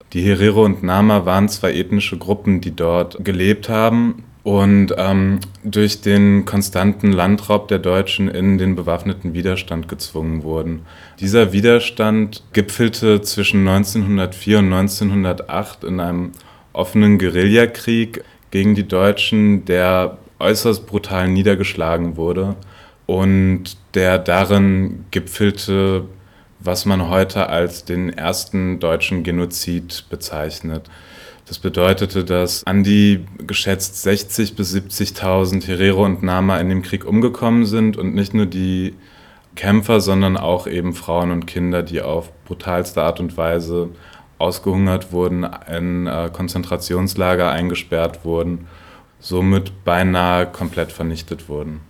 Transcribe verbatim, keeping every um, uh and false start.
Die Herero und Nama waren zwei ethnische Gruppen, die dort gelebt haben und ähm, durch den konstanten Landraub der Deutschen in den bewaffneten Widerstand gezwungen wurden. Dieser Widerstand gipfelte zwischen neunzehnhundertvier und neunzehnhundertacht in einem offenen Guerillakrieg gegen die Deutschen, der äußerst brutal niedergeschlagen wurde und der darin gipfelte, was man heute als den ersten deutschen Genozid bezeichnet. Das bedeutete, dass an die geschätzt sechzigtausend bis siebzigtausend Herero und Nama in dem Krieg umgekommen sind und nicht nur die Kämpfer, sondern auch eben Frauen und Kinder, die auf brutalste Art und Weise ausgehungert wurden, in äh, Konzentrationslager eingesperrt wurden, somit beinahe komplett vernichtet wurden.